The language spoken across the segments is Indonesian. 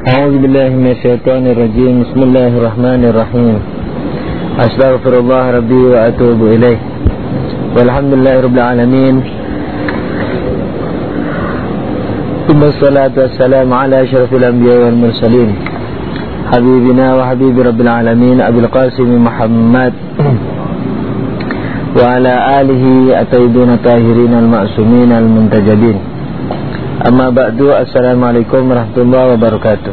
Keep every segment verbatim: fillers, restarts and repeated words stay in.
A'udzu billahi minasyaitonir rajim. Bismillahirrahmanirrahim. Astaghfirullah rabbi wa atubu ilaih. Walhamdulillahirabbil alamin. Wassalatu wassalamu ala asyrafil anbiya'i wal mursalin. Habibina wa habibi rabbil alamin Abil Qasim Muhammad wa ala alihi at-tayyibin at-tahirin al-ma'sumin al-muntajabin. Amma ba'du, assalamualaikum warahmatullahi wabarakatuh.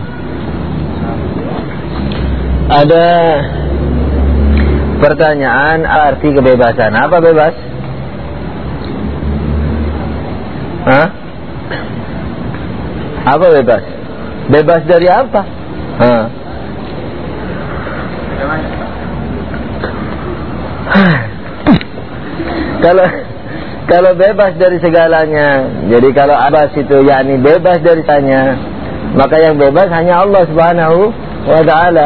Ada pertanyaan arti kebebasan. Apa bebas? Hah? Apa bebas? Bebas dari apa? Hah? Kalau Kalau bebas dari segalanya, jadi kalau abas itu yakni bebas dari tanya, maka yang bebas hanya Allah Subhanahu wa ta'ala.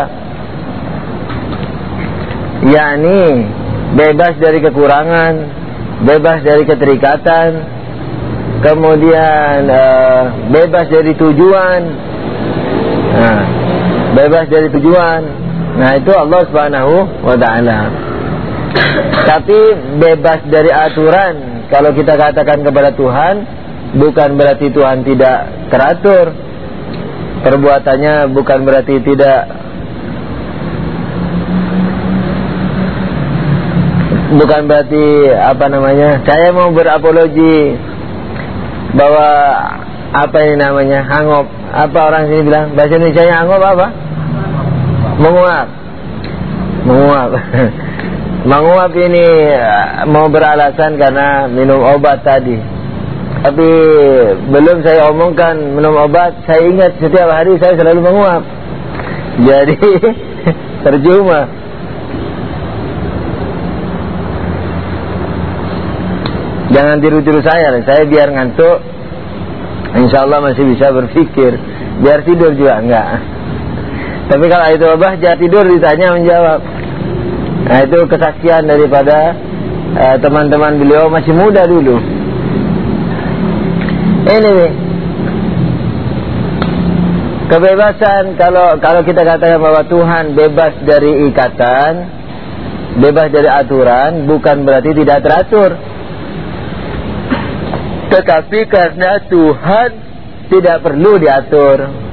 Yakni bebas dari kekurangan, bebas dari keterikatan, kemudian uh, bebas dari tujuan. Nah, bebas dari tujuan. Nah, itu Allah Subhanahu wa ta'ala. Tapi bebas dari aturan, kalau kita katakan kepada Tuhan, bukan berarti Tuhan tidak teratur perbuatannya, bukan berarti tidak bukan berarti apa namanya, saya mau berapologi bahwa apa ini namanya hangop, apa orang sini bilang, bahasa Indonesianya hangop apa? Menguap. Menguap. Menguap ini mau beralasan karena minum obat tadi. Tapi belum saya omongkan minum obat, saya ingat setiap hari saya selalu menguap. Jadi percuma. Jangan tiru-tiru saya, saya biar ngantuk, insya Allah masih bisa berpikir. Biar tidur juga enggak. Tapi kalau itu obat, jangan tidur, ditanya menjawab. Nah, itu kesaksian daripada uh, teman-teman beliau masih muda dulu. Ini nih, kebebasan, kalau kalau kita katakan bahwa Tuhan bebas dari ikatan, bebas dari aturan, bukan berarti tidak teratur. Tetapi karena Tuhan tidak perlu diatur,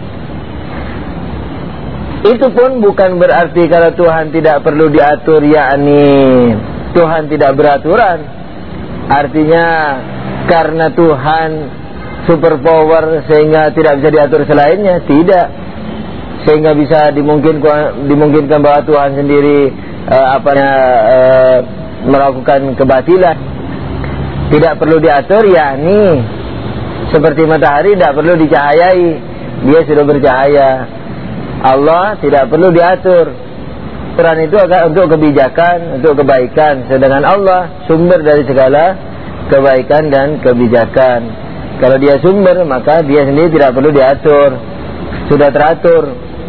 itu pun bukan berarti kalau Tuhan tidak perlu diatur, yakni Tuhan tidak beraturan. Artinya karena Tuhan super power sehingga tidak bisa diatur selainnya, tidak. Sehingga bisa dimungkinkan dimungkinkan bahwa Tuhan sendiri uh, apa uh, melakukan kebatilan. Tidak perlu diatur, yakni seperti matahari tidak perlu dicahayai, dia sudah bercahaya. Allah tidak perlu diatur. Aturan itu akan untuk kebijakan, untuk kebaikan. Sedangkan Allah sumber dari segala kebaikan dan kebijakan. Kalau dia sumber, maka dia sendiri tidak perlu diatur. Sudah teratur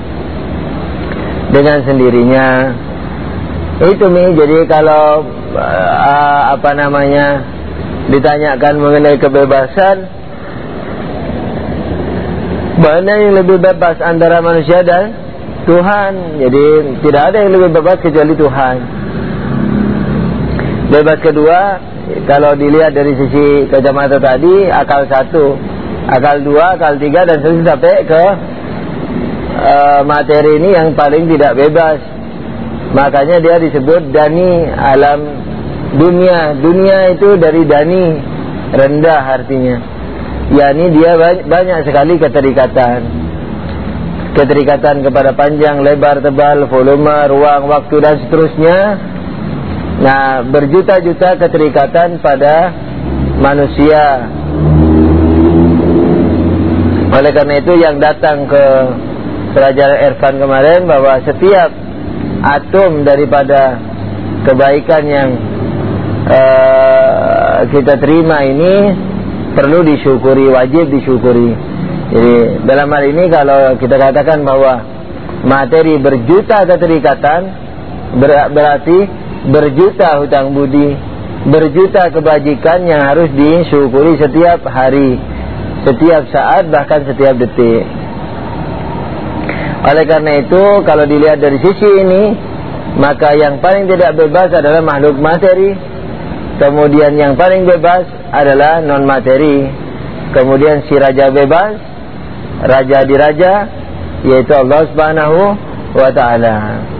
dengan sendirinya. Itu nih, jadi kalau uh, apa namanya ditanyakan mengenai kebebasan, mana yang lebih bebas antara manusia dan Tuhan? Jadi tidak ada yang lebih bebas kecuali Tuhan. Bebas kedua, kalau dilihat dari sisi kacamata tadi, akal satu, akal dua, akal tiga, dan seterusnya sampai ke uh, materi ini yang paling tidak bebas. Makanya dia disebut dani alam dunia. Dunia itu dari dani, rendah artinya. yakni dia banyak sekali keterikatan. Keterikatan kepada panjang, lebar, tebal, volume, ruang, waktu, dan seterusnya. Nah, berjuta-juta keterikatan pada manusia. Oleh karena itu yang datang ke pelajaran Irfan kemarin, bahwa setiap atom daripada kebaikan yang uh, kita terima ini perlu disyukuri, wajib disyukuri. Jadi dalam hal ini kalau kita katakan bahwa materi berjuta keterikatan, ber berarti berjuta hutang budi, berjuta kebajikan yang harus disyukuri setiap hari, setiap saat, bahkan setiap detik. Oleh karena itu, kalau dilihat dari sisi ini, maka yang paling tidak bebas adalah makhluk materi. Kemudian yang paling bebas adalah non materi. Kemudian si raja bebas, raja di raja, yaitu Allah Subhanahu wa ta'ala.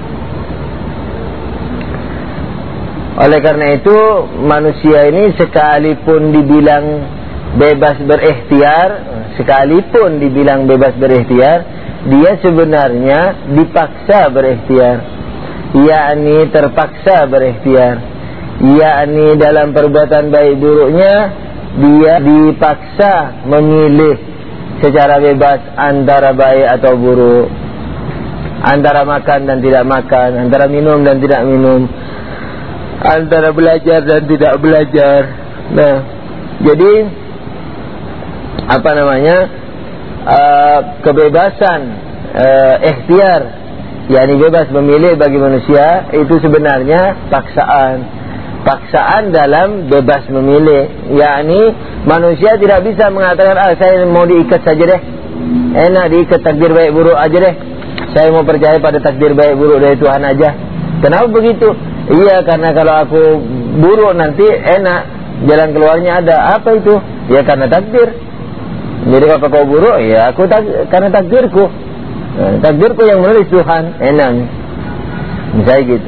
Oleh karena itu, manusia ini sekalipun dibilang bebas berikhtiar, sekalipun dibilang bebas berikhtiar, dia sebenarnya dipaksa berikhtiar, yakni terpaksa berikhtiar, yakni dalam perbuatan baik buruknya dia dipaksa memilih secara bebas antara baik atau buruk, antara makan dan tidak makan, antara minum dan tidak minum, antara belajar dan tidak belajar. Nah, jadi apa namanya, uh, kebebasan uh, ikhtiar, yakni bebas memilih bagi manusia, itu sebenarnya paksaan. Paksaan dalam bebas memilih, yakni manusia tidak bisa mengatakan, ah saya mau diikat saja deh, enak diikat takdir baik buruk aja deh, saya mau percaya pada takdir baik buruk dari Tuhan aja. Kenapa begitu? Iya, karena kalau aku buruk nanti enak, jalan keluarnya ada. Apa itu? Ya karena takdir. Jadi kalau kau buruk, ya aku tak, karena takdirku, nah, takdirku yang menulis Tuhan, enak. Misalnya gitu.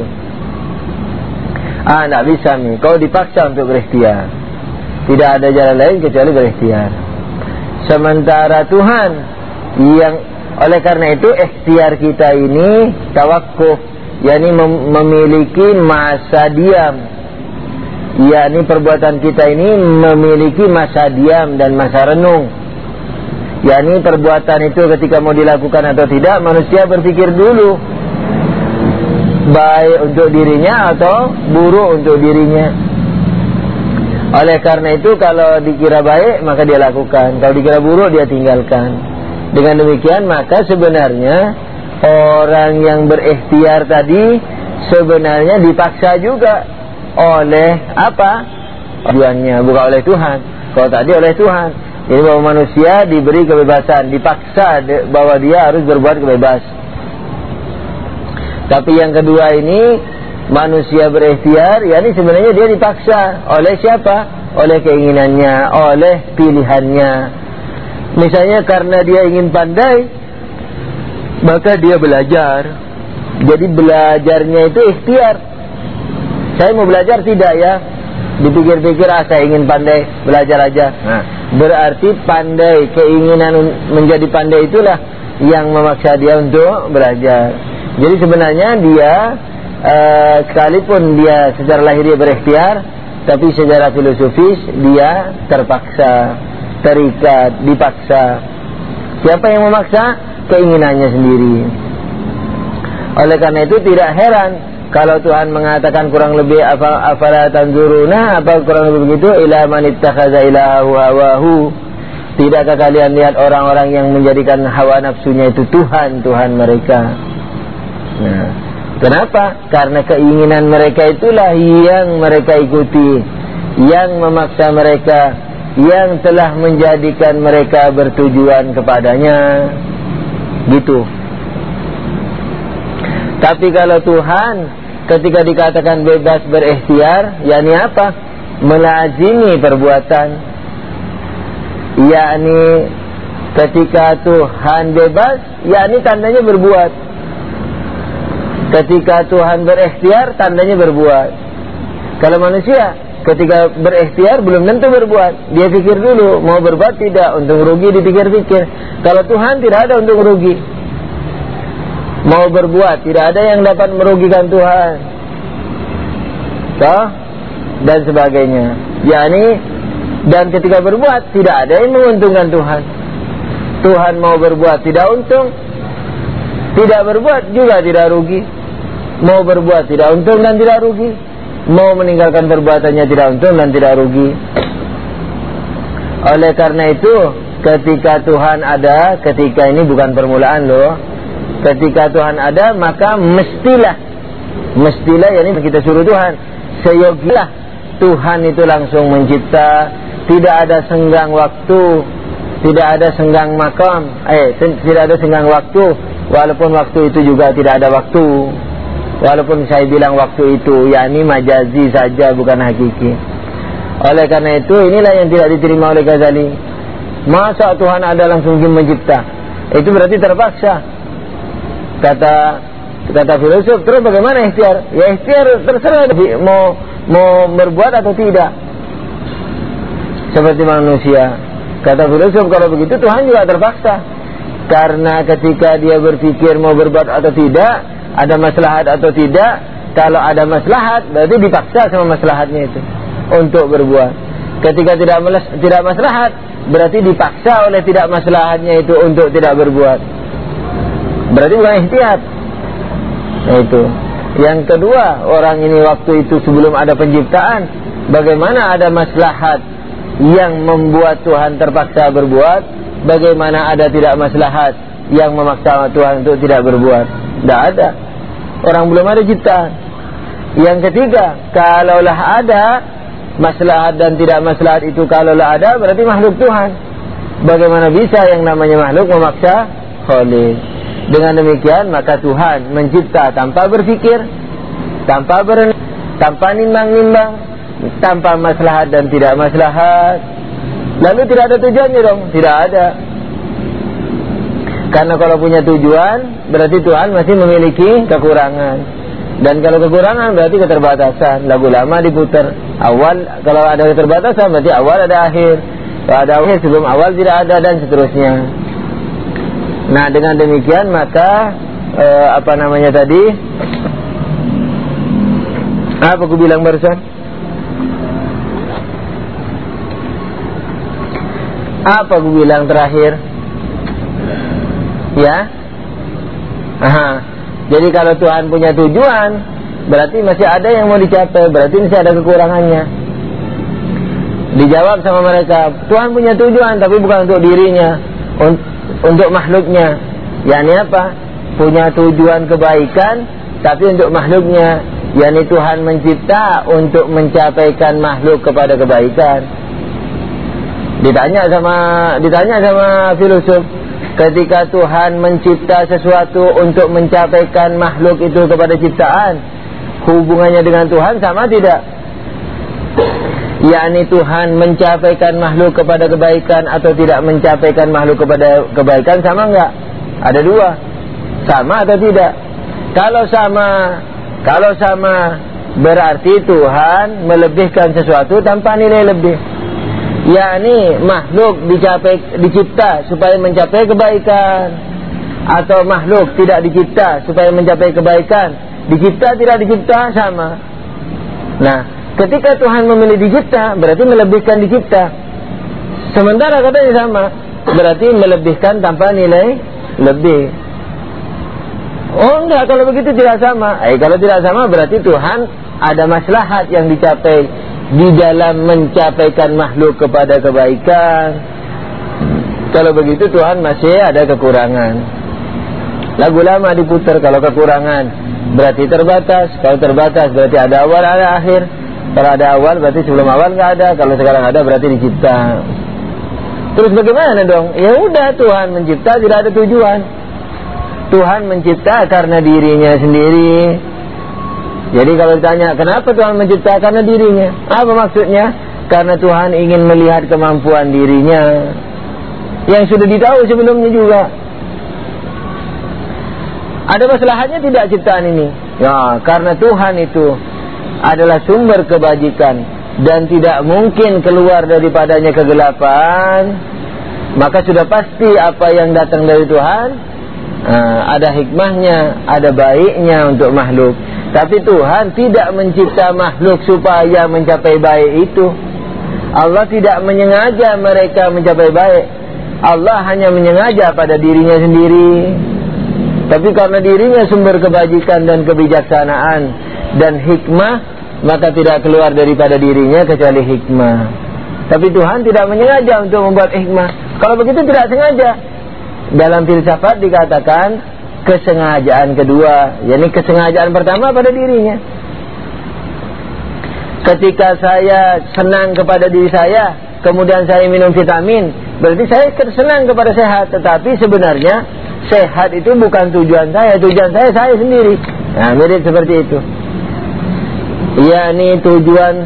Ah, tak bisa nih, kau dipaksa untuk berikhtiar. Tidak ada jalan lain kecuali berikhtiar. Sementara Tuhan yang, oleh karena itu ikhtiar kita ini tawakuf, yakni mem memiliki masa diam, yakni perbuatan kita ini memiliki masa diam dan masa renung, yakni perbuatan itu ketika mau dilakukan atau tidak, manusia berpikir dulu baik untuk dirinya atau buruk untuk dirinya. Oleh karena itu, kalau dikira baik maka dia lakukan, kalau dikira buruk dia tinggalkan. Dengan demikian maka sebenarnya orang yang berikhtiar tadi sebenarnya dipaksa juga oleh apa? Tujuannya, bukan oleh Tuhan. Kalau tadi oleh Tuhan. Jadi bahwa manusia diberi kebebasan, dipaksa bahwa dia harus berbuat kebebas. Tapi yang kedua ini, manusia berikhtiar, yakni sebenarnya dia dipaksa oleh siapa? Oleh keinginannya, oleh pilihannya. Misalnya karena dia ingin pandai, maka dia belajar. Jadi belajarnya itu ikhtiar. Saya mau belajar tidak ya? Dipikir-pikir, ah saya ingin pandai, belajar aja. Nah, berarti pandai, keinginan menjadi pandai itulah yang memaksa dia untuk belajar. Jadi sebenarnya dia uh, sekalipun dia secara lahir dia berikhtiar, tapi secara filosofis dia terpaksa, terikat, dipaksa. Siapa yang memaksa? Keinginannya sendiri. Oleh karena itu tidak heran kalau Tuhan mengatakan kurang lebih apa afala tanzuruna, apa kurang lebih begitu, ila man ittakhadha ilahahu hawahu. Tidakkah kalian lihat orang-orang yang menjadikan hawa nafsunya itu Tuhan, Tuhan mereka? Nah, kenapa? Karena keinginan mereka itulah yang mereka ikuti, yang memaksa mereka, yang telah menjadikan mereka bertujuan kepadanya. Gitu. Tapi kalau Tuhan ketika dikatakan bebas berikhtiar, yakni apa? Melazimi perbuatan. Yakni ketika Tuhan bebas, yakni tandanya berbuat. Ketika Tuhan berikhtiar, tandanya berbuat. Kalau manusia ketika berikhtiar belum tentu berbuat. Dia pikir dulu, mau berbuat tidak, untung rugi dipikir-pikir. Kalau Tuhan tidak ada untung rugi. Mau berbuat, tidak ada yang dapat merugikan Tuhan. Toh? Dan sebagainya. Yani, dan ketika berbuat, tidak ada yang menguntungkan Tuhan. Tuhan mau berbuat tidak untung, tidak berbuat juga tidak rugi. Mau berbuat tidak untung dan tidak rugi. Mau meninggalkan perbuatannya tidak untung dan tidak rugi. Oleh karena itu, ketika Tuhan ada, ketika ini bukan permulaan loh. Ketika Tuhan ada, maka mestilah, mestilah yakni kita suruh Tuhan, seyogilah Tuhan itu langsung mencipta. Tidak ada senggang waktu, tidak ada senggang makam, eh tidak ada senggang waktu, walaupun waktu itu juga tidak ada waktu. Walaupun saya bilang waktu itu yakni majazi saja, bukan hakiki. Oleh karena itu inilah yang tidak diterima oleh Ghazali. Masa Tuhan ada langsung mencipta? Itu berarti terpaksa. Kata kata filosof, terus bagaimana ikhtiar? Ya ikhtiar terserah mau mau berbuat atau tidak. Seperti manusia. Kata filosof, kalau begitu Tuhan juga terpaksa. Karena ketika dia berpikir mau berbuat atau tidak, ada maslahat atau tidak. Kalau ada maslahat, berarti dipaksa sama maslahatnya itu untuk berbuat. Ketika tidak tidak maslahat, berarti dipaksa oleh tidak maslahatnya itu untuk tidak berbuat. Berarti bukan ikhtiar. Nah itu. Yang kedua, orang ini waktu itu sebelum ada penciptaan, bagaimana ada maslahat yang membuat Tuhan terpaksa berbuat, bagaimana ada tidak maslahat yang memaksa Tuhan untuk tidak berbuat? Tidak ada. Orang belum ada ciptaan. Yang ketiga, kalaulah ada maslahat dan tidak maslahat itu, kalaulah ada berarti makhluk Tuhan. Bagaimana bisa yang namanya makhluk memaksa Khalik? Dengan demikian maka Tuhan mencipta tanpa berpikir, tanpa ber, tanpa nimbang-nimbang, tanpa maslahat dan tidak maslahat. Lalu tidak ada tujuannya dong? Tidak ada. Karena kalau punya tujuan, berarti Tuhan masih memiliki kekurangan. Dan kalau kekurangan berarti keterbatasan. Lagu lama diputar. Awal, kalau ada keterbatasan berarti awal ada akhir. Kalau ada akhir sebelum awal tidak ada, dan seterusnya. Nah dengan demikian maka eh, apa namanya tadi? Apa aku bilang barusan? Apa aku bilang terakhir? Ya? Aha. Jadi kalau Tuhan punya tujuan, berarti masih ada yang mau dicapai, berarti masih ada kekurangannya. Dijawab sama mereka, Tuhan punya tujuan tapi bukan untuk dirinya, untuk makhluknya. yakni apa? Punya tujuan kebaikan tapi untuk makhluknya, yakni Tuhan mencipta untuk mencapaikan makhluk kepada kebaikan. Ditanya sama ditanya sama filosof, ketika Tuhan mencipta sesuatu untuk mencapaikan makhluk itu kepada ciptaan, hubungannya dengan Tuhan sama tidak? Yakni Tuhan mencapaikan makhluk kepada kebaikan atau tidak mencapaikan makhluk kepada kebaikan, sama enggak? Ada dua. Sama atau tidak? Kalau sama, kalau sama berarti Tuhan melebihkan sesuatu tanpa nilai lebih. Yakni makhluk dicapai, dicipta supaya mencapai kebaikan, atau makhluk tidak dicipta supaya mencapai kebaikan. Dicipta tidak dicipta sama. Nah, ketika Tuhan memilih dicipta, berarti melebihkan dicipta. Sementara katanya sama, berarti melebihkan tanpa nilai lebih. Oh enggak, kalau begitu tidak sama. Eh kalau tidak sama berarti Tuhan ada maslahat yang dicapai di dalam mencapaikan makhluk kepada kebaikan. Kalau begitu Tuhan masih ada kekurangan. Lagu lama diputar, kalau kekurangan berarti terbatas. Kalau terbatas berarti ada awal ada akhir. Kalau ada awal berarti sebelum awal nggak ada. Kalau sekarang ada berarti dicipta. Terus bagaimana dong? Ya udah, Tuhan mencipta tidak ada tujuan. Tuhan mencipta karena dirinya sendiri. Jadi kalau ditanya kenapa Tuhan mencipta, karena dirinya. Apa maksudnya? Karena Tuhan ingin melihat kemampuan dirinya yang sudah ditahu sebelumnya juga. Ada masalahnya tidak ciptaan ini? Ya, karena Tuhan itu adalah sumber kebajikan dan tidak mungkin keluar daripadanya kegelapan, maka sudah pasti apa yang datang dari Tuhan uh, ada hikmahnya, ada baiknya untuk makhluk. Tapi Tuhan tidak mencipta makhluk supaya mencapai baik itu. Allah tidak menyengaja mereka mencapai baik. Allah hanya menyengaja pada dirinya sendiri. Tapi karena dirinya sumber kebajikan dan kebijaksanaan dan hikmah, maka tidak keluar daripada dirinya kecuali hikmah. Tapi Tuhan tidak menyengaja untuk membuat hikmah. Kalau begitu tidak sengaja. Dalam filsafat dikatakan kesengajaan kedua, yakni kesengajaan pertama pada dirinya. Ketika saya senang kepada diri saya, kemudian saya minum vitamin, berarti saya senang kepada sehat. Tetapi sebenarnya sehat itu bukan tujuan saya, tujuan saya saya sendiri. Nah, mirip seperti itu. yakni tujuan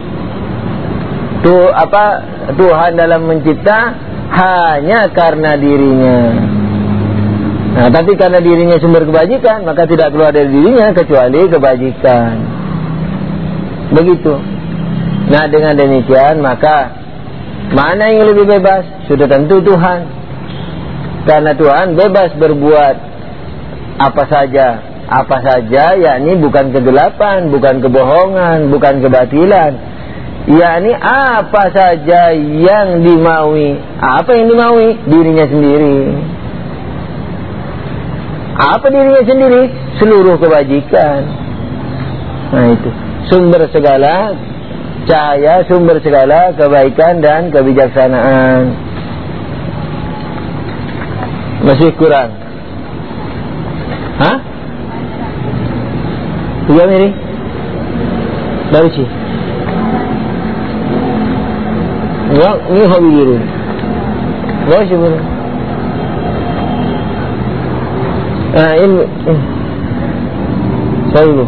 tu apa Tuhan dalam mencipta hanya karena dirinya. Nah, tapi karena dirinya sumber kebajikan, maka tidak keluar dari dirinya kecuali kebajikan. Begitu. Nah, dengan demikian maka mana yang lebih bebas? Sudah tentu Tuhan. Karena Tuhan bebas berbuat apa saja, apa saja, yakni bukan kegelapan, bukan kebohongan, bukan kebatilan, yakni apa saja yang dimaui. Apa yang dimaui? Dirinya sendiri. Apa dirinya sendiri? Seluruh kebajikan. Nah, itu sumber segala cahaya, sumber segala kebaikan dan kebijaksanaan. Masih kurang? Hah? Tiga ini? Dari sih? Enggak, ini hobi diri. Enggak sih bener. Nah, ini, ini. Saya dulu.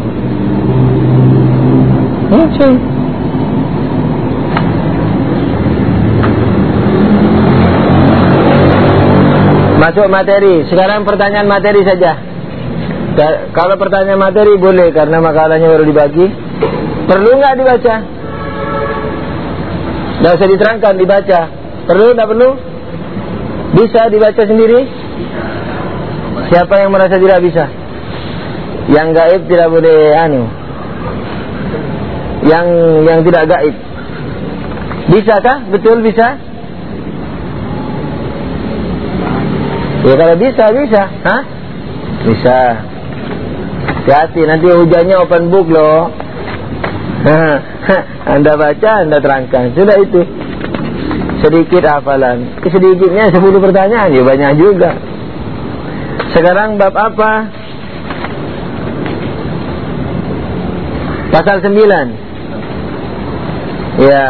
Hmm, saya. Masuk materi. Sekarang pertanyaan materi saja. Kalau pertanyaan materi boleh, karena makalahnya baru dibagi. Perlu nggak dibaca? Nggak usah diterangkan, dibaca. Perlu, nggak perlu? Bisa dibaca sendiri? Siapa yang merasa tidak bisa? Yang gaib tidak boleh anu. Yang yang tidak gaib. Bisakah? Betul bisa? Ya kalau bisa, bisa. Hah? Bisa. Hati-hati, nanti hujannya open book loh. Anda baca, Anda terangkan. Sudah itu. Sedikit hafalan. Sedikitnya sepuluh pertanyaan, ya banyak juga. Sekarang bab apa? Pasal sembilan. Ya.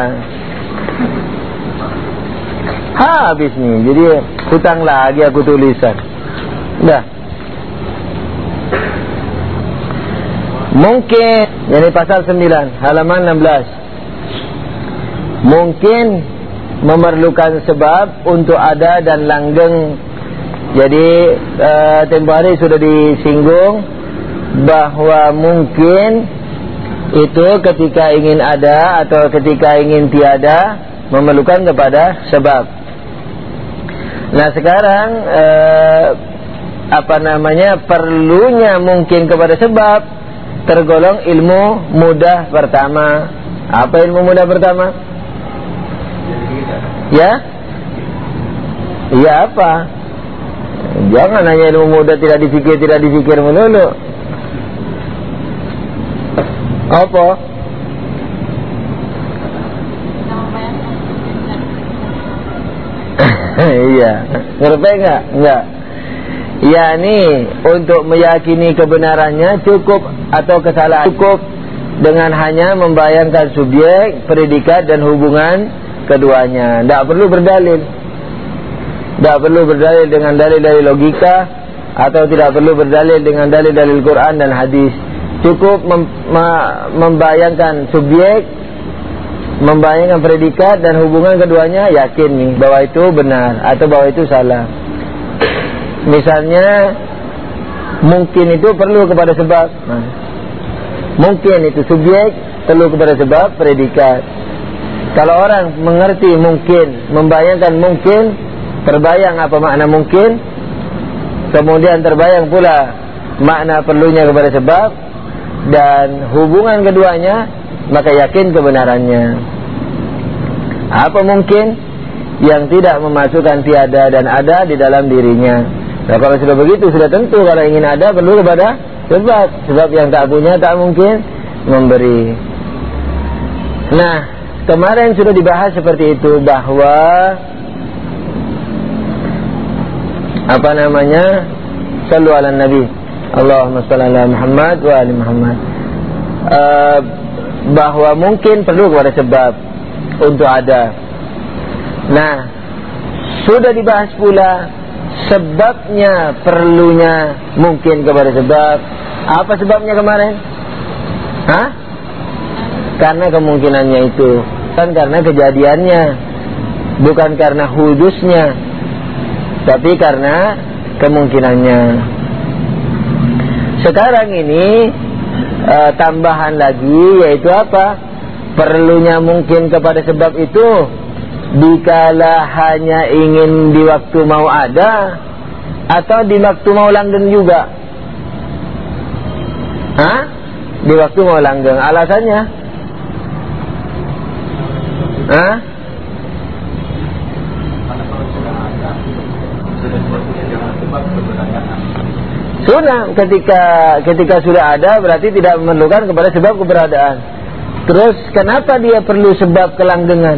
Habis nih, jadi hutang lagi aku tulisan. Dah. Mungkin, jadi pasal sembilan, halaman enam belas. Mungkin memerlukan sebab untuk ada dan langgeng. Jadi uh, tempoh hari sudah disinggung bahwa mungkin itu ketika ingin ada atau ketika ingin tiada memerlukan kepada sebab. Nah sekarang eh, apa namanya perlunya mungkin kepada sebab tergolong ilmu mudah pertama. Apa ilmu mudah pertama? Ya? Ya apa? Jangan hanya ilmu mudah tidak dipikir tidak dipikir melulu. Apa? Iya, ngerti enggak? Enggak. Ya nih, untuk meyakini kebenarannya cukup atau kesalahan cukup dengan hanya membayangkan subjek, predikat dan hubungan keduanya. Tidak perlu berdalil. Tidak perlu berdalil dengan dalil-dalil logika atau tidak perlu berdalil dengan dalil-dalil Quran dan hadis. Cukup mem membayangkan subjek, membayangkan predikat dan hubungan keduanya, yakin nih bahwa itu benar atau bahwa itu salah. Misalnya mungkin itu perlu kepada sebab. Nah, mungkin itu subjek perlu kepada sebab predikat. Kalau orang mengerti mungkin, membayangkan mungkin, terbayang apa makna mungkin, kemudian terbayang pula makna perlunya kepada sebab dan hubungan keduanya, maka yakin kebenarannya. Apa mungkin yang tidak memasukkan tiada dan ada di dalam dirinya. Nah kalau sudah begitu, sudah tentu kalau ingin ada perlu kepada sebab. Sebab yang tak punya tak mungkin memberi. Nah kemarin sudah dibahas seperti itu, bahwa apa namanya, sallu ala nabi, Allahumma salli ala Muhammad wa ali Muhammad, uh, bahwa mungkin perlu kepada sebab untuk ada. Nah sudah dibahas pula sebabnya perlunya mungkin kepada sebab. Apa sebabnya kemarin? Hah? Karena kemungkinannya itu, bukan karena kejadiannya, bukan karena hudusnya, tapi karena kemungkinannya. Sekarang ini e, tambahan lagi, yaitu apa? Perlunya mungkin kepada sebab itu dikala hanya ingin di waktu mau ada, atau di waktu mau langgeng juga. Hah? Di waktu mau langgeng. Alasannya? Hah? Sudah, ketika ketika sudah ada berarti tidak memerlukan kepada sebab keberadaan. Terus kenapa dia perlu sebab kelanggengan?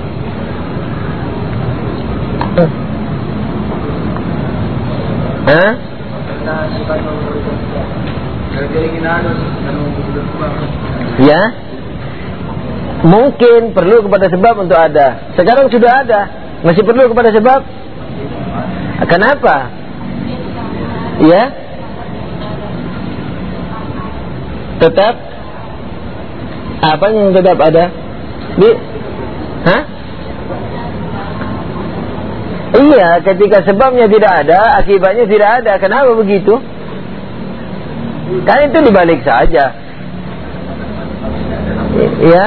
Hah? Ya, mungkin perlu kepada sebab untuk ada. Sekarang sudah ada, masih perlu kepada sebab. Kenapa? Ya, tetap apa yang tetap ada? Di, hah? Iya, ketika sebabnya tidak ada, akibatnya tidak ada. Kenapa begitu? Kan itu dibalik saja. Ya.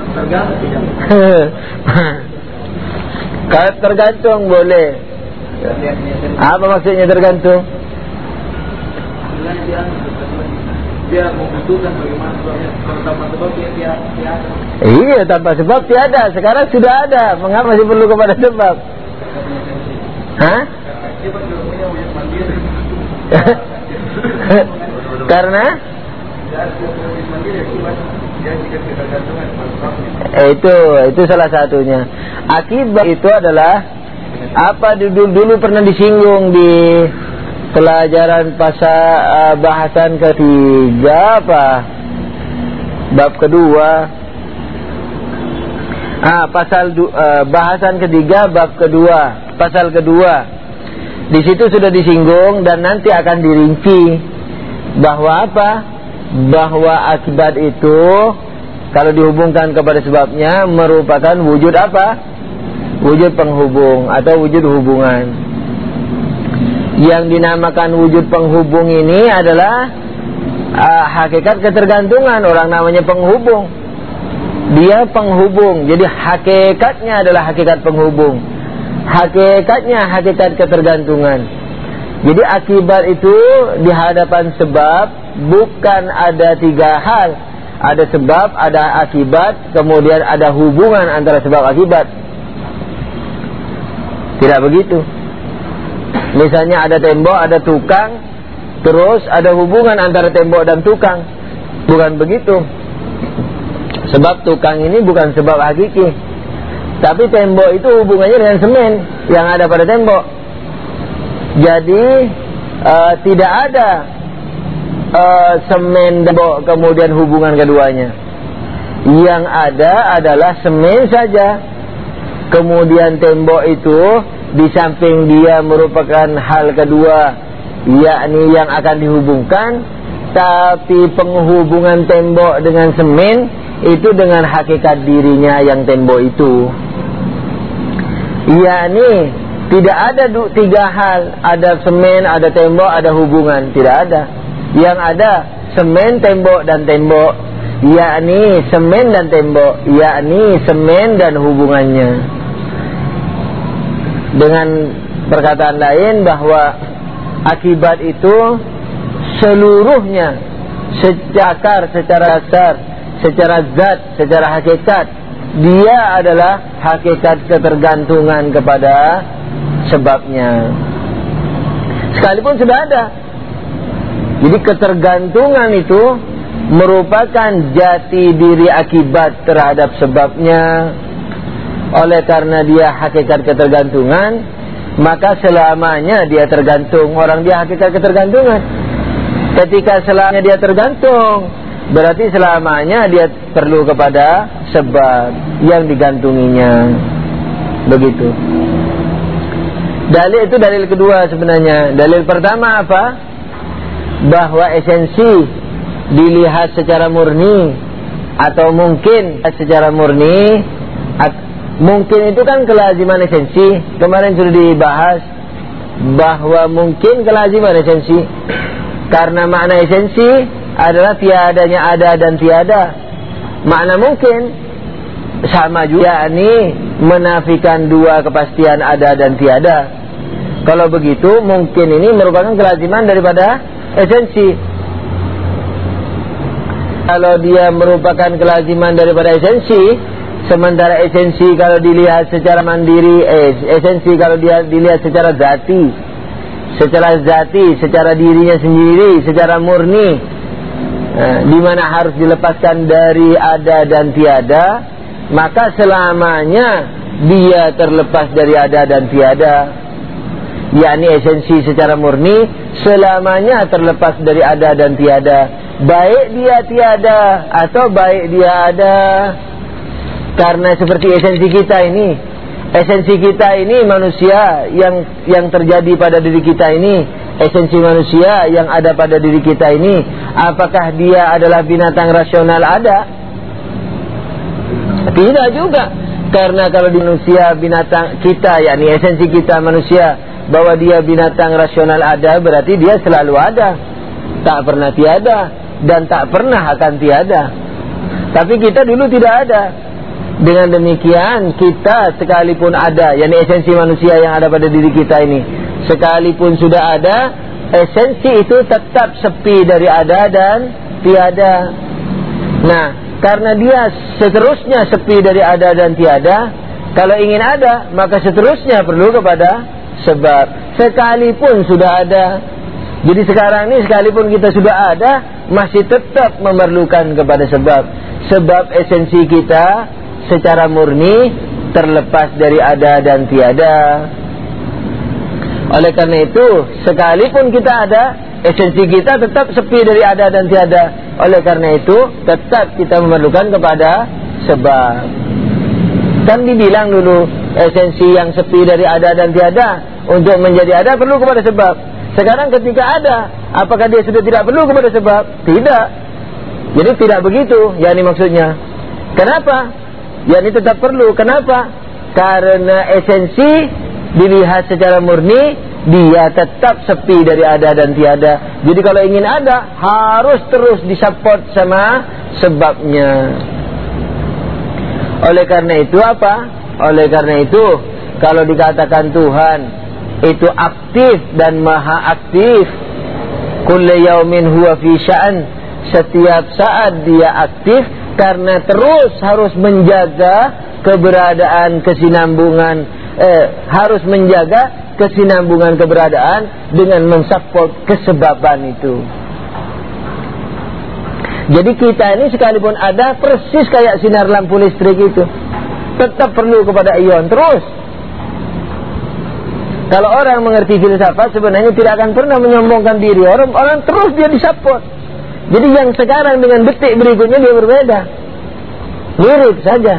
Kalau tergantung boleh. Apa maksudnya tergantung? Dia membutuhkan bagaimana tanpa sebab dia tiada. Iya, tanpa sebab tiada. Sekarang sudah ada. Mengapa masih perlu kepada sebab? Hah? Karena eh, itu itu salah satunya. Akibat itu adalah apa dulu dulu pernah disinggung di pelajaran pasal uh, bahasan ketiga apa? Bab kedua. Ah, pasal uh, bahasan ketiga bab kedua, pasal kedua. Di situ sudah disinggung dan nanti akan dirinci bahwa apa? Bahwa akibat itu kalau dihubungkan kepada sebabnya merupakan wujud apa? Wujud penghubung atau wujud hubungan. Yang dinamakan wujud penghubung ini adalah uh, hakikat ketergantungan. Orang namanya penghubung. Dia penghubung. Jadi hakikatnya adalah hakikat penghubung. Hakikatnya hakikat ketergantungan. Jadi akibat itu di hadapan sebab bukan ada tiga hal. Ada sebab, ada akibat, kemudian ada hubungan antara sebab akibat. Tidak begitu. Misalnya ada tembok, ada tukang, terus ada hubungan antara tembok dan tukang. Bukan begitu. Sebab tukang ini bukan sebab hakiki. Tapi tembok itu hubungannya dengan semen yang ada pada tembok. Jadi uh, tidak ada uh, semen dan tembok kemudian hubungan keduanya. Yang ada adalah semen saja. Kemudian tembok itu di samping dia merupakan hal kedua, yakni yang akan dihubungkan. Tapi penghubungan tembok dengan semen itu dengan hakikat dirinya yang tembok itu. Yakni tidak ada tiga hal, ada semen, ada tembok, ada hubungan. Tidak ada. Yang ada semen, tembok dan tembok. Yakni semen dan tembok, yakni semen dan hubungannya. Dengan perkataan lain bahwa akibat itu seluruhnya secara secara dasar, secara zat, secara hakikat, dia adalah hakikat ketergantungan kepada sebabnya. Sekalipun sudah ada. Jadi ketergantungan itu merupakan jati diri akibat terhadap sebabnya. Oleh karena dia hakikat ketergantungan, maka selamanya dia tergantung. Orang dia hakikat ketergantungan. Ketika selamanya dia tergantung, berarti selamanya dia perlu kepada sebab yang digantunginya. Begitu. Dalil itu dalil kedua sebenarnya. Dalil pertama apa? Bahwa esensi dilihat secara murni atau mungkin secara murni. Mungkin itu kan kelaziman esensi. Kemarin sudah dibahas bahwa mungkin kelaziman esensi, karena makna esensi adalah tiadanya ada dan tiada. Makna mungkin sama juga, yakni menafikan dua kepastian ada dan tiada. Kalau begitu mungkin ini merupakan kelaziman daripada esensi. Kalau dia merupakan kelaziman daripada esensi, sementara esensi kalau dilihat secara mandiri, eh, esensi kalau dia dilihat secara zati, secara zati, secara dirinya sendiri, secara murni, eh, di mana harus dilepaskan dari ada dan tiada, maka selamanya dia terlepas dari ada dan tiada. Yakni esensi secara murni selamanya terlepas dari ada dan tiada, baik dia tiada atau baik dia ada. Karena seperti esensi kita ini, esensi kita ini manusia yang yang terjadi pada diri kita ini, esensi manusia yang ada pada diri kita ini, apakah dia adalah binatang rasional ada? Tidak juga. Karena kalau di manusia binatang kita, yakni esensi kita manusia, bahwa dia binatang rasional ada, berarti dia selalu ada, tak pernah tiada dan tak pernah akan tiada. Tapi kita dulu tidak ada. Dengan demikian kita sekalipun ada, yakni esensi manusia yang ada pada diri kita ini, sekalipun sudah ada, esensi itu tetap sepi dari ada dan tiada. Nah, karena dia seterusnya sepi dari ada dan tiada, kalau ingin ada, maka seterusnya perlu kepada sebab. Sekalipun sudah ada. Jadi sekarang ini sekalipun kita sudah ada, masih tetap memerlukan kepada sebab. Sebab esensi kita secara murni terlepas dari ada dan tiada. Oleh karena itu, sekalipun kita ada, esensi kita tetap sepi dari ada dan tiada. Oleh karena itu, tetap kita memerlukan kepada sebab. Kan dibilang dulu, esensi yang sepi dari ada dan tiada, untuk menjadi ada perlu kepada sebab. Sekarang ketika ada, apakah dia sudah tidak perlu kepada sebab? Tidak. Jadi tidak begitu, yakni maksudnya. Kenapa? Yakni tetap perlu. Kenapa? Karena esensi dilihat secara murni, dia tetap sepi dari ada dan tiada. Jadi kalau ingin ada, harus terus disupport sama sebabnya. Oleh karena itu apa? Oleh karena itu, kalau dikatakan Tuhan itu aktif dan maha aktif, kullu yaumin huwa fi sya'an, setiap saat dia aktif, karena terus harus menjaga keberadaan kesinambungan, eh, harus menjaga kesinambungan keberadaan dengan mensupport kesebaban itu. Jadi kita ini sekalipun ada, persis kayak sinar lampu listrik itu, tetap perlu kepada ion terus. Kalau orang mengerti filsafat, sebenarnya tidak akan pernah menyombongkan diri. Orang, orang terus dia disupport. Jadi yang sekarang dengan detik berikutnya dia berbeda, mirip saja.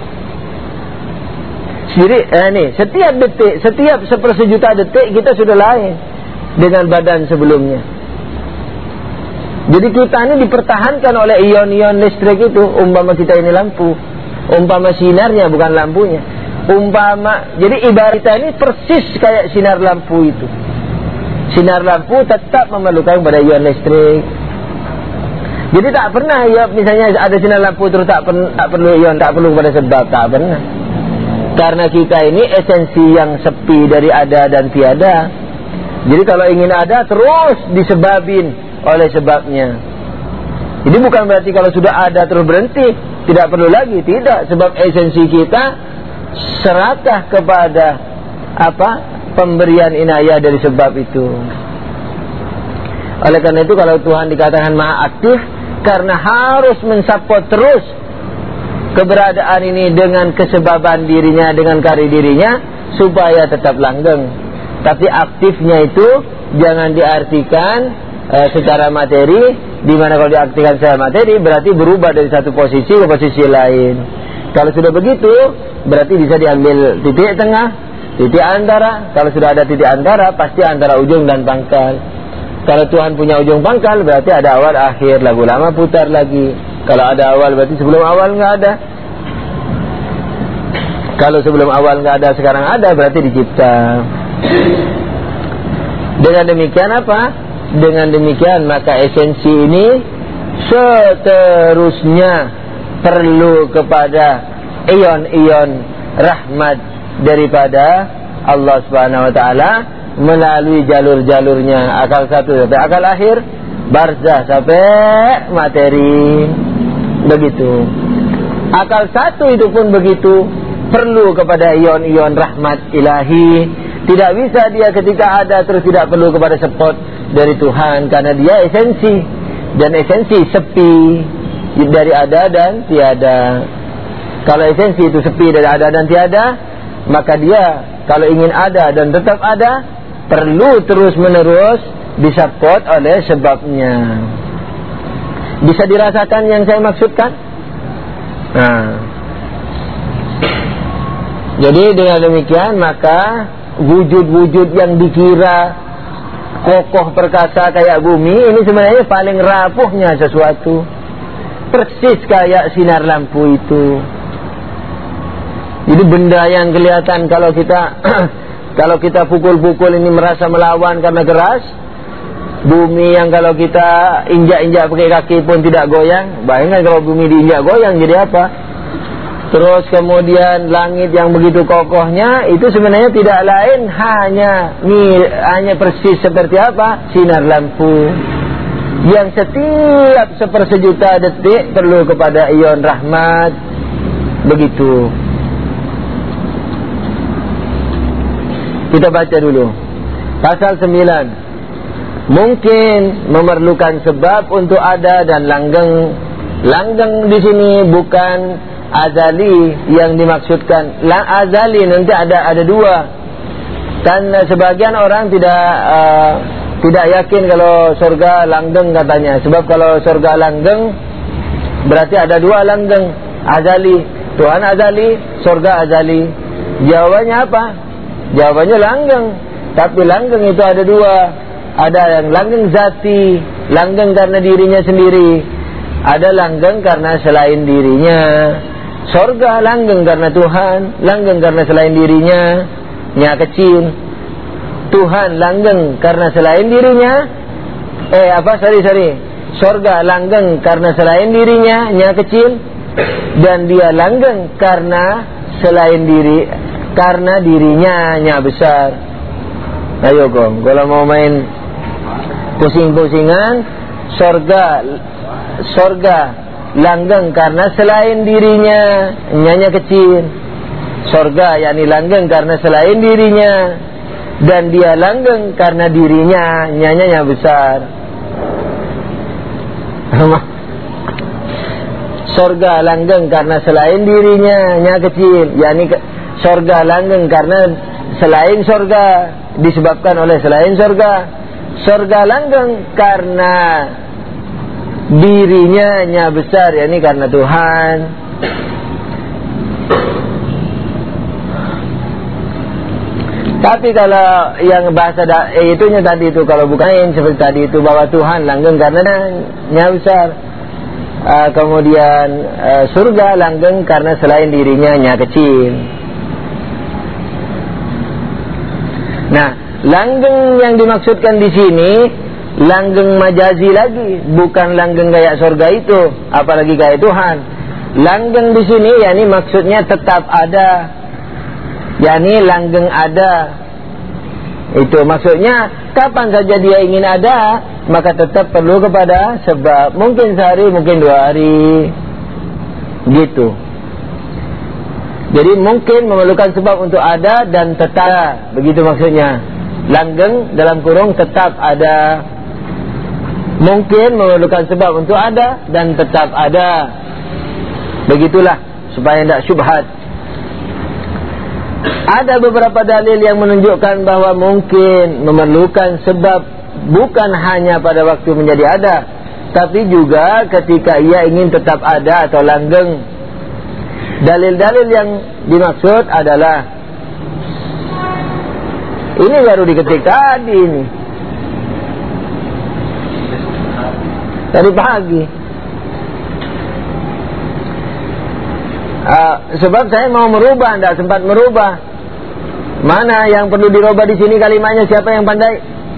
Jadi eh, nih, setiap detik, setiap sepersejuta detik kita sudah lain dengan badan sebelumnya. Jadi kita ini dipertahankan oleh ion-ion listrik itu. Umpama kita ini lampu, umpama sinarnya bukan lampunya. Umpama, jadi ibarat kita ini persis kayak sinar lampu itu. Sinar lampu tetap memerlukan pada ion listrik. Jadi tak pernah ya, misalnya ada sinar lampu terus tak, pen, tak perlu ion, tak perlu pada sebab, tak pernah. Karena kita ini esensi yang sepi dari ada dan tiada. Jadi kalau ingin ada, terus disebabin oleh sebabnya. Jadi bukan berarti kalau sudah ada terus berhenti, tidak perlu lagi, tidak. Sebab esensi kita serakah kepada apa? Pemberian inayah dari sebab itu. Oleh karena itu kalau Tuhan dikatakan maha aktif, karena harus mensupport terus keberadaan ini dengan kesebaban dirinya, dengan kari dirinya, supaya tetap langgeng. Tapi aktifnya itu jangan diartikan e, secara materi, di mana kalau diartikan secara materi berarti berubah dari satu posisi ke posisi lain. Kalau sudah begitu, berarti bisa diambil titik tengah, titik antara. Kalau sudah ada titik antara, pasti antara ujung dan pangkal. Kalau Tuhan punya ujung pangkal, berarti ada awal akhir. Lagu lama putar lagi. Kalau ada awal, berarti sebelum awal nggak ada. Kalau sebelum awal nggak ada, sekarang ada, berarti dicipta. Dengan demikian apa? Dengan demikian maka esensi ini seterusnya perlu kepada ion-ion rahmat daripada Allah Subhanahu wa taala melalui jalur-jalurnya, akal satu sampai akal akhir, barzah sampai materi. Begitu. Akal satu itu pun begitu, perlu kepada ion-ion rahmat ilahi. Tidak bisa dia ketika ada terus tidak perlu kepada support dari Tuhan, karena dia esensi. Dan esensi sepi dari ada dan tiada. Kalau esensi itu sepi dari ada dan tiada, maka dia kalau ingin ada dan tetap ada, perlu terus menerus disupport oleh sebabnya. Bisa dirasakan yang saya maksudkan? Nah, jadi dengan demikian maka wujud-wujud yang dikira kokoh perkasa kayak bumi, ini sebenarnya paling rapuhnya sesuatu. Persis kayak sinar lampu itu. Jadi benda yang kelihatan kalau kita kalau kita pukul-pukul ini merasa melawan karena keras. Bumi yang kalau kita injak-injak pakai kaki pun tidak goyang. Bayangkan kalau bumi diinjak goyang jadi apa? Terus kemudian langit yang begitu kokohnya itu sebenarnya tidak lain hanya hanya persis seperti apa? Sinar lampu yang setiap sepersejuta detik perlu kepada ion rahmat. Begitu. Kita baca dulu pasal sembilan. Mungkin memerlukan sebab untuk ada dan langgeng. Langgeng di sini bukan azali yang dimaksudkan. La azali nanti ada ada dua. Karena sebagian orang tidak uh, tidak yakin kalau surga langgeng katanya. Sebab kalau surga langgeng berarti ada dua langgeng. Azali, Tuhan azali, surga azali. Jawabannya apa? Jawabannya langgeng. Tapi langgeng itu ada dua. Ada yang langgeng zati, langgeng karena dirinya sendiri. Ada langgeng karena selain dirinya. Surga langgeng karena Tuhan, langgeng karena selain dirinya, nya kecil. Tuhan langgeng karena selain dirinya. Eh apa sorry sorry. Surga langgeng karena selain dirinya, nya kecil. Dan dia langgeng karena selain diri, karena dirinya nya besar. Ayo gom, kalau mau main pusing-pusingan, surga surga langgeng karena selain dirinya, nyanya kecil. Surga yakni langgeng karena selain dirinya, dan dia langgeng karena dirinya, nyanya besar. Surga langgeng karena selain dirinya, nya kecil. Yakni surga langgeng karena selain surga, disebabkan oleh selain surga. Surga langgeng karena dirinya nya besar, yakni karena Tuhan. Tapi kalau yang bahasa da, eh, itunya tadi itu kalau bukan seperti tadi itu bahwa Tuhan langgeng karena nya besar. Uh, kemudian uh, surga langgeng karena selain dirinya nya kecil. Nah, langgeng yang dimaksudkan di sini langgeng majazi lagi, bukan langgeng kayak surga itu, apalagi kayak Tuhan. Langgeng di sini yakni maksudnya tetap ada, yakni langgeng ada. Itu maksudnya kapan saja dia ingin ada, maka tetap perlu kepada sebab. Mungkin sehari, mungkin dua hari, gitu. Jadi mungkin memerlukan sebab untuk ada dan tetap, begitu maksudnya. Langgeng dalam kurung tetap ada. Mungkin memerlukan sebab untuk ada dan tetap ada. Begitulah supaya tidak syubhat. Ada beberapa dalil yang menunjukkan bahwa mungkin memerlukan sebab bukan hanya pada waktu menjadi ada, tapi juga ketika ia ingin tetap ada atau langgeng. Dalil-dalil yang dimaksud adalah Ini baru diketik tadi ini. Tadi pagi. Uh, sebab saya mau merubah, tidak sempat merubah. Mana yang perlu dirubah di sini kalimatnya, siapa yang pandai?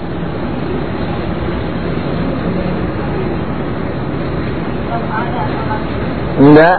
Enggak.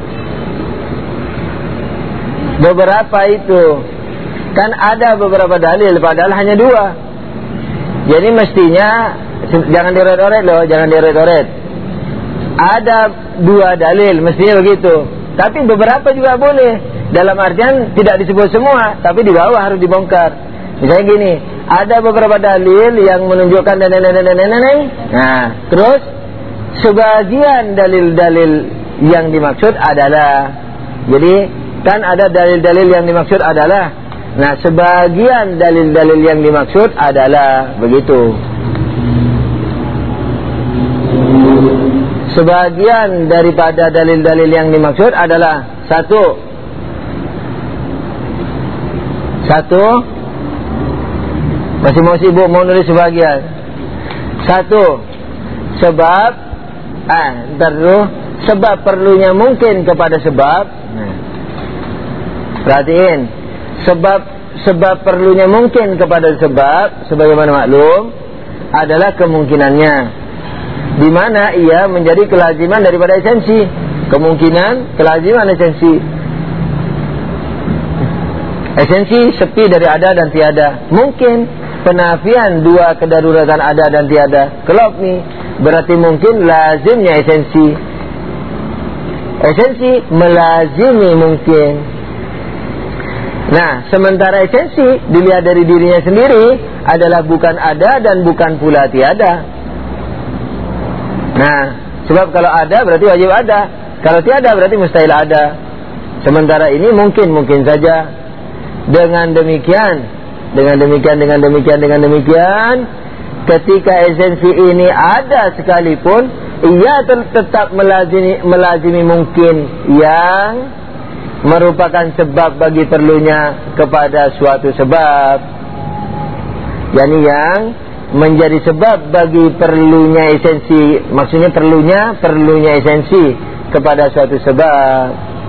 Beberapa itu. Kan ada beberapa dalil, padahal hanya dua. Jadi mestinya jangan diret-oret loh, jangan diret-oret. Ada dua dalil, mestinya begitu. Tapi beberapa juga boleh. Dalam artian tidak disebut semua, tapi di bawah harus dibongkar. Misalnya gini, ada beberapa dalil yang menunjukkan nenek-nenek-nenek. Nah, terus sebagian dalil-dalil yang dimaksud adalah, jadi kan ada dalil-dalil yang dimaksud adalah, nah sebagian dalil-dalil yang dimaksud adalah begitu. Sebagian daripada dalil-dalil yang dimaksud adalah satu, satu, masih mau sibuk mau nulis sebagian. Satu, sebab, ah, ntar dulu, sebab perlunya mungkin kepada sebab. Nah, perhatiin, sebab sebab perlunya mungkin kepada sebab, sebagaimana maklum, adalah kemungkinannya, di mana ia menjadi kelaziman daripada esensi. Kemungkinan, kelaziman, esensi. Esensi sepi dari ada dan tiada. Mungkin penafian dua kedaruratan ada dan tiada. Kelop nih, berarti mungkin lazimnya esensi. Esensi melazimi mungkin. Nah, sementara esensi dilihat dari dirinya sendiri adalah bukan ada dan bukan pula tiada. Nah, sebab kalau ada berarti wajib ada, kalau tiada berarti mustahil ada. Sementara ini mungkin-mungkin saja. Dengan demikian, dengan demikian, dengan demikian, dengan demikian, ketika esensi ini ada sekalipun, ia tetap melazimi, melazimi mungkin yang merupakan sebab bagi perlunya kepada suatu sebab, yakni yang menjadi sebab bagi perlunya esensi, maksudnya perlunya perlunya esensi kepada suatu sebab,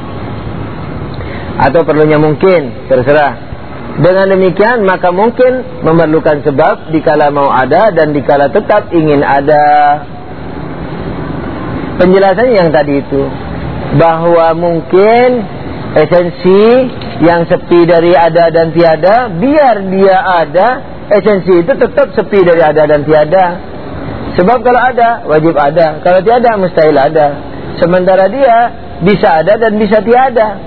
atau perlunya mungkin, terserah. Dengan demikian maka mungkin memerlukan sebab dikala mau ada dan dikala tetap ingin ada. Penjelasannya yang tadi itu, bahwa mungkin esensi yang sepi dari ada dan tiada, biar dia ada, esensi itu tetap sepi dari ada dan tiada. Sebab kalau ada, wajib ada. Kalau tiada, mustahil ada. Sementara dia bisa ada dan bisa tiada.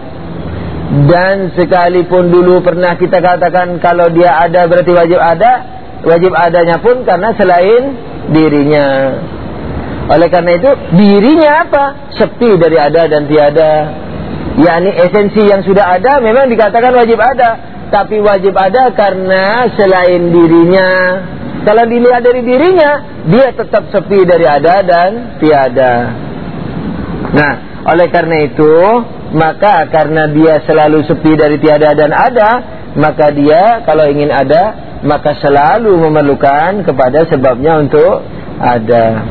Dan sekalipun dulu pernah kita katakan kalau dia ada berarti wajib ada, wajib adanya pun karena selain dirinya. Oleh karena itu, dirinya apa? Sepi dari ada dan tiada. yakni esensi yang sudah ada memang dikatakan wajib ada, tapi wajib ada karena selain dirinya. Kalau dilihat dari dirinya, dia tetap sepi dari ada dan tiada. Nah, oleh karena itu, maka karena dia selalu sepi dari tiada dan ada, maka dia kalau ingin ada, maka selalu memerlukan kepada sebabnya untuk ada.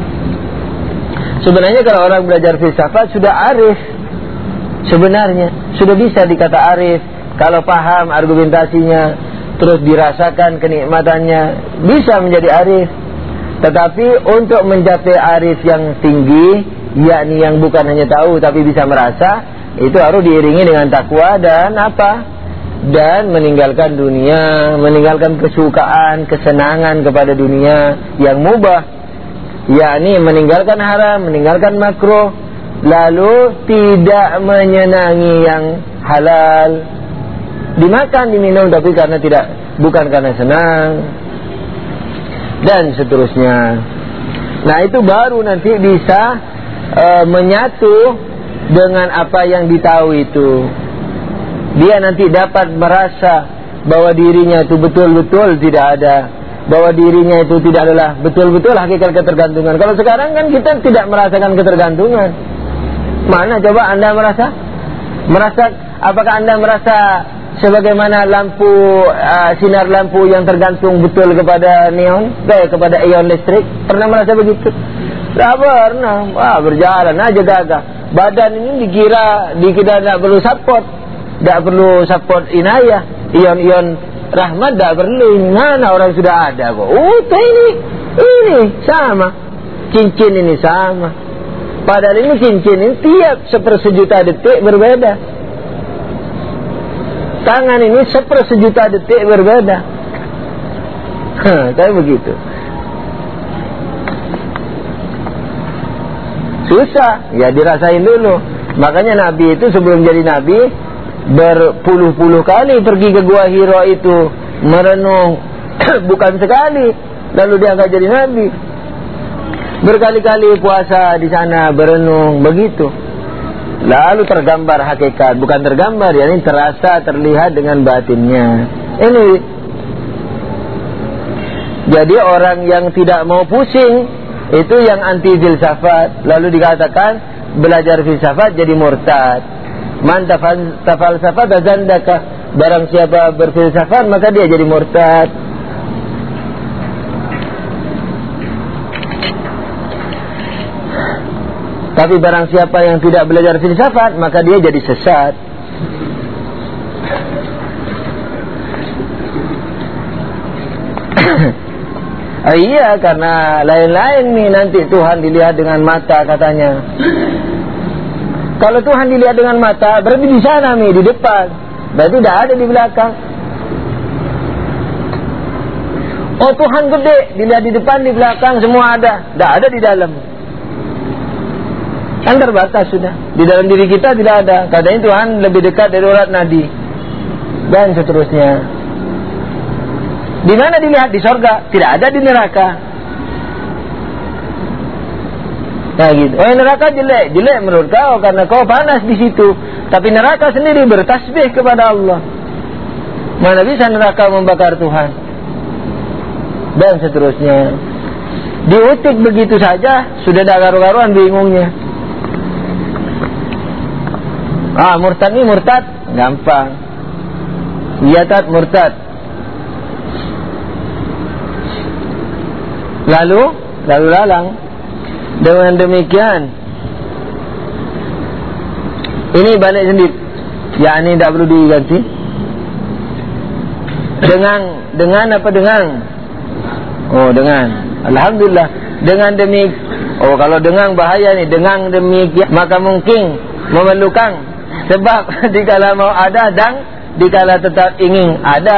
Sebenarnya kalau orang belajar filsafat sudah arif, sebenarnya sudah bisa dikata arif. Kalau paham argumentasinya, terus dirasakan kenikmatannya, bisa menjadi arif. Tetapi untuk mencapai arif yang tinggi, yakni yang bukan hanya tahu tapi bisa merasa, itu harus diiringi dengan takwa dan apa? Dan meninggalkan dunia, meninggalkan kesukaan, kesenangan kepada dunia yang mubah, yakni meninggalkan haram, meninggalkan makruh, lalu tidak menyenangi yang halal, dimakan, diminum tapi karena tidak, bukan karena senang, dan seterusnya. Nah, itu baru nanti bisa e, menyatu dengan apa yang ditahu itu. Dia nanti dapat merasa bahwa dirinya itu betul-betul tidak ada, bahwa dirinya itu tidak adalah betul-betul hakikat ketergantungan. Kalau sekarang kan kita tidak merasakan ketergantungan. Mana coba Anda merasa? Merasa, apakah Anda merasa sebagaimana lampu uh, sinar lampu yang tergantung betul kepada neon, eh, kepada ion listrik. Pernah merasa begitu? Tak pernah. Wah, berjalan aja gagah. Badan ini dikira dikira tidak perlu support, tidak perlu support inayah, ion-ion rahmat tidak perlu. Mana orang sudah ada kok. Oh, ini ini sama. Cincin ini sama. Padahal ini cincin ini tiap sepersejuta detik berbeda. Tangan ini sepersejuta detik berbeda. Kayak begitu. Susah, ya dirasain dulu. Makanya Nabi itu sebelum jadi Nabi berpuluh-puluh kali pergi ke Gua Hira itu merenung, bukan sekali. Lalu dia akan jadi Nabi. Berkali-kali puasa di sana berenung begitu. Lalu tergambar hakikat, bukan tergambar, ya ini terasa, terlihat dengan batinnya. Ini. Jadi orang yang tidak mau pusing itu yang anti filsafat. Lalu dikatakan belajar filsafat jadi murtad. Man tafal safat azandaka. Barang siapa berfilsafat maka dia jadi murtad. Tapi barang siapa yang tidak belajar filsafat maka dia jadi sesat. Oh iya, karena lain-lain nih nanti Tuhan dilihat dengan mata katanya. Kalau Tuhan dilihat dengan mata berarti di sana nih, di depan. Berarti tidak ada di belakang. Oh Tuhan gede, dilihat di depan, di belakang semua ada. Tidak ada di dalam. Kan terbatas sudah. Di dalam diri kita tidak ada. Katanya Tuhan lebih dekat dari urat nadi. Dan seterusnya. Di mana dilihat? Di sorga. Tidak ada di neraka. Nah gitu. Oh neraka jelek. Jelek menurut kau karena kau panas di situ. Tapi neraka sendiri bertasbih kepada Allah. Mana bisa neraka membakar Tuhan? Dan seterusnya. Diutik begitu saja sudah ada garu-garuan bingungnya. Ah murtad ini murtad gampang. Yatat murtad. Lalu, lalu lalang. Dengan demikian, ini balik sendiri. Ya ini tidak perlu diganti. Dengan, dengan apa dengan? Oh dengan. Alhamdulillah. Dengan demik. Oh kalau dengan bahaya nih. Dengan demikian maka mungkin memerlukan sebab dikala mau ada dan dikala tetap ingin ada.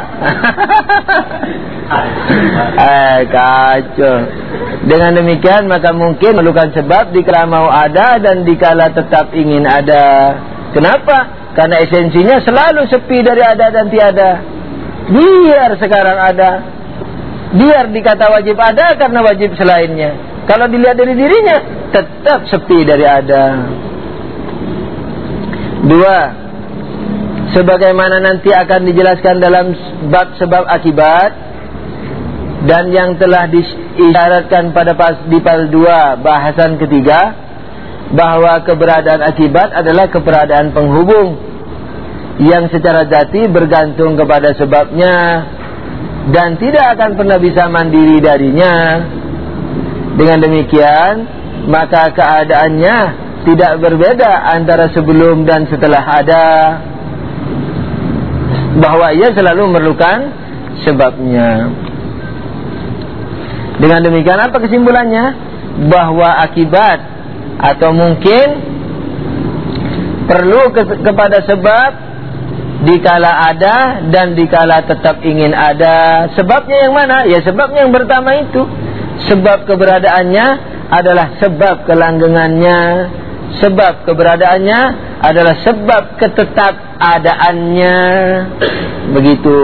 Eh kacau. Dengan demikian maka mungkin memerlukan sebab dikala mau ada dan dikala tetap ingin ada. Kenapa? Karena esensinya selalu sepi dari ada dan tiada. Biar sekarang ada, biar dikata wajib ada karena wajib selainnya. Kalau dilihat dari dirinya tetap sepi dari ada. Dua, sebagaimana nanti akan dijelaskan dalam bab sebab akibat dan yang telah disyaratkan pada pas, di pasal dua bahasan ketiga, bahwa keberadaan akibat adalah keberadaan penghubung yang secara zati bergantung kepada sebabnya dan tidak akan pernah bisa mandiri darinya. Dengan demikian maka keadaannya tidak berbeda antara sebelum dan setelah ada, bahwa ia selalu memerlukan sebabnya. Dengan demikian apa kesimpulannya? Bahwa akibat atau mungkin perlu ke kepada sebab dikala ada dan dikala tetap ingin ada. Sebabnya yang mana? Ya sebabnya yang pertama itu. Sebab keberadaannya adalah sebab kelanggengannya. Sebab keberadaannya adalah sebab ketetapadaannya. Begitu.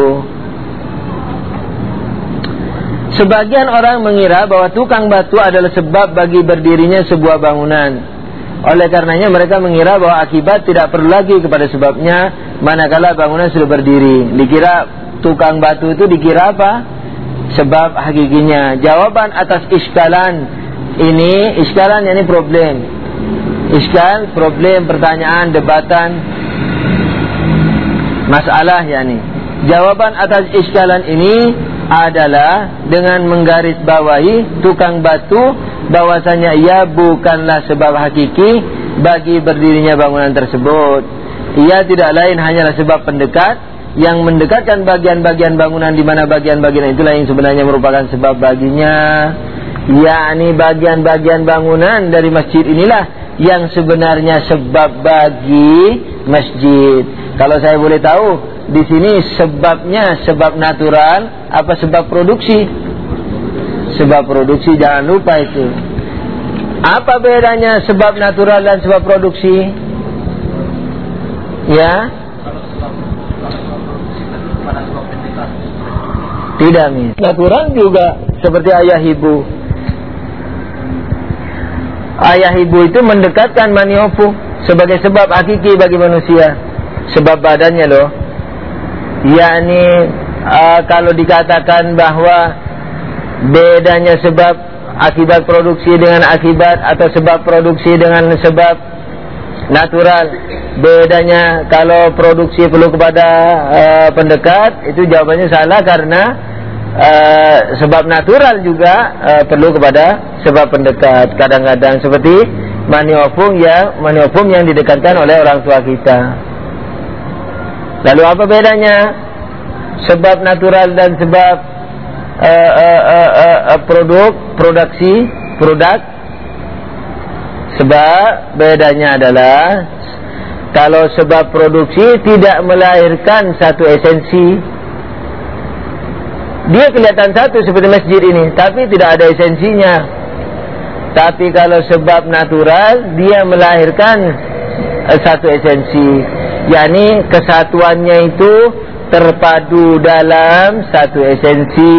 Sebagian orang mengira bahwa tukang batu adalah sebab bagi berdirinya sebuah bangunan. Oleh karenanya mereka mengira bahwa akibat tidak perlu lagi kepada sebabnya manakala bangunan sudah berdiri. Dikira tukang batu itu dikira apa? Sebab hakikinya. Jawaban atas iskalan ini, iskalan ini problem. Iskal, problem, pertanyaan, debatan. masalah yakni. Jawaban atas iskalan ini adalah dengan menggaris bawahi tukang batu bahwasanya ia bukanlah sebab hakiki bagi berdirinya bangunan tersebut. Ia tidak lain hanyalah sebab pendekat yang mendekatkan bagian-bagian bangunan, di mana bagian-bagian itulah yang sebenarnya merupakan sebab baginya. Yakni bagian-bagian bangunan dari masjid inilah yang sebenarnya sebab bagi masjid. Kalau saya boleh tahu, di sini sebabnya sebab natural apa sebab produksi? Sebab produksi, jangan lupa itu. Apa bedanya sebab natural dan sebab produksi? Ya? Tidak, nih. Natural juga seperti ayah ibu. Ayah ibu itu mendekatkan maniofu sebagai sebab hakiki bagi manusia. Sebab badannya loh. Yakni uh, kalau dikatakan bahwa bedanya sebab akibat produksi dengan akibat atau sebab produksi dengan sebab natural, bedanya kalau produksi perlu kepada uh, pendekat, itu jawabannya salah karena uh, sebab natural juga uh, perlu kepada sebab pendekat. Kadang-kadang seperti maniofum ya, maniofum yang didekatkan oleh orang tua kita. Lalu apa bedanya sebab natural dan sebab uh, uh, uh, uh, uh, produk, produksi, produk? Sebab bedanya adalah kalau sebab produksi tidak melahirkan satu esensi. Dia kelihatan satu seperti masjid ini, tapi tidak ada esensinya. Tapi kalau sebab natural, dia melahirkan uh, satu esensi, yakni kesatuannya itu terpadu dalam satu esensi.